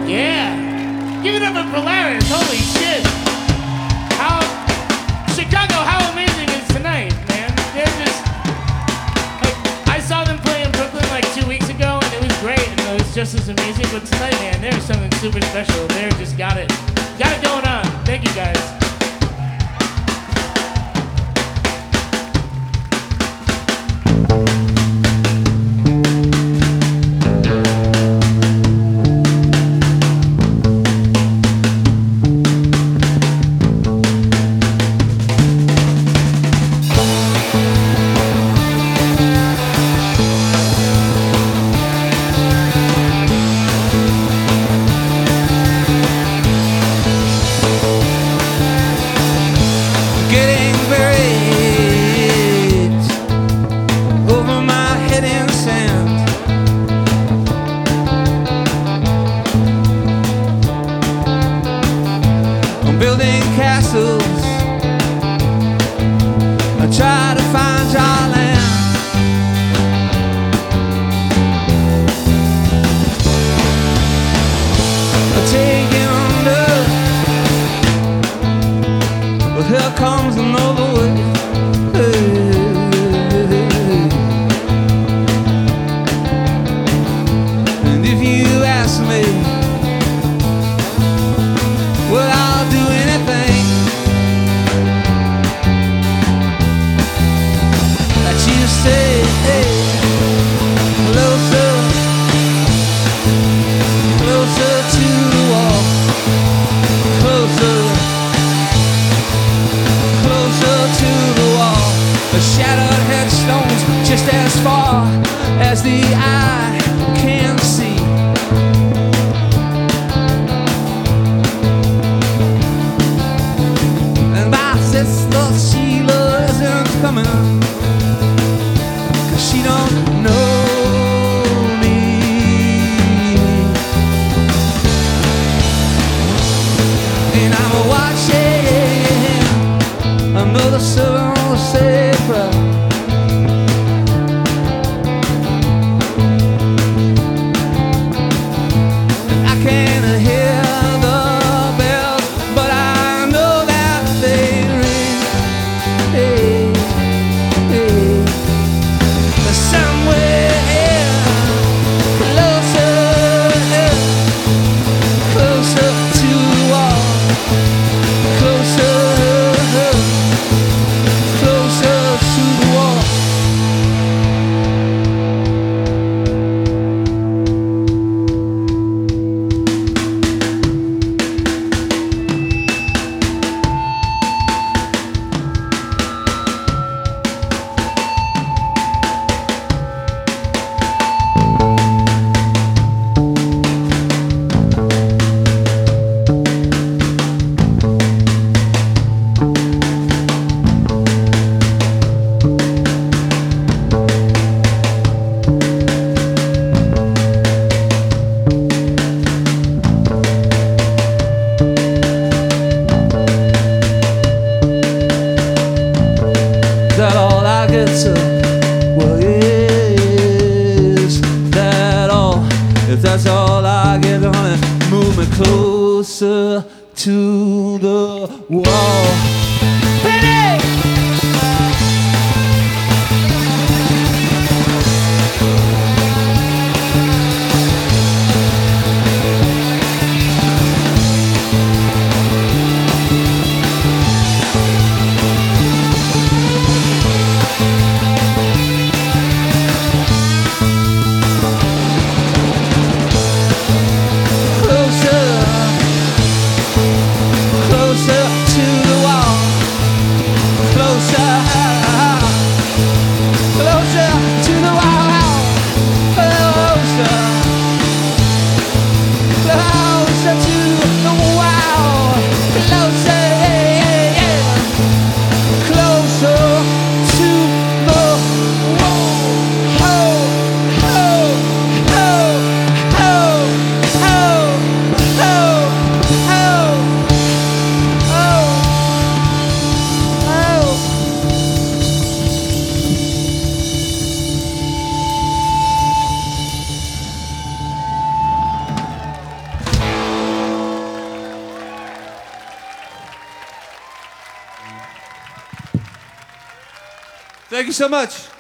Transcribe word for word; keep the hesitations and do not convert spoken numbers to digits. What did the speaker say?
Yeah. Give it up for Polaris. Holy shit. How Chicago, how amazing is tonight, man? They're just like, I saw them play in Brooklyn like two weeks ago and it was great and it was just as amazing, but tonight, man, there's something super special. They're just got it. Got it going on. Thank you guys. Building castles, I try to find your land. I take it under, but here comes another way. And if you ask me, well, I'll do anything that you say. Hey, closer, closer to the wall, closer, closer to the wall. The shattered headstones just as far as the eye can see. Sister Sheila isn't coming, 'cause she don't know me. And I'm watching another soul say prayer. And I can't hear the bells, but I know that they that all I get to? Well, is that all? If that's all I get, honey, move me closer to the wall. Penny! Closer to the wall. Thank you so much.